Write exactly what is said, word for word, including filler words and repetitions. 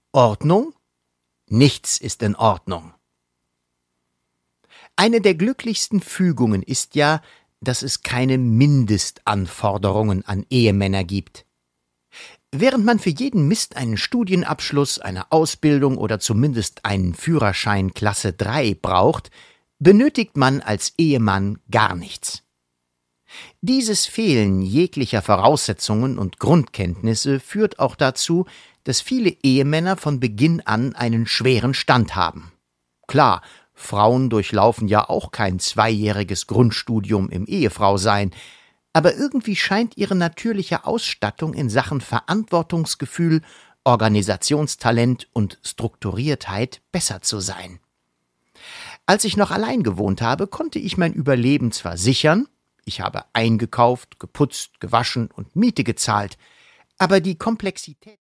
Ordnung? Nichts ist in Ordnung. Eine der glücklichsten Fügungen ist ja, dass es keine Mindestanforderungen an Ehemänner gibt. Während man für jeden Mist einen Studienabschluss, eine Ausbildung oder zumindest einen Führerschein Klasse drei braucht, benötigt man als Ehemann gar nichts. Dieses Fehlen jeglicher Voraussetzungen und Grundkenntnisse führt auch dazu, dass viele Ehemänner von Beginn an einen schweren Stand haben. Klar, Frauen durchlaufen ja auch kein zweijähriges Grundstudium im Ehefrausein, aber irgendwie scheint ihre natürliche Ausstattung in Sachen Verantwortungsgefühl, Organisationstalent und Strukturiertheit besser zu sein. Als ich noch allein gewohnt habe, konnte ich mein Überleben zwar sichern, ich habe eingekauft, geputzt, gewaschen und Miete gezahlt, aber die Komplexität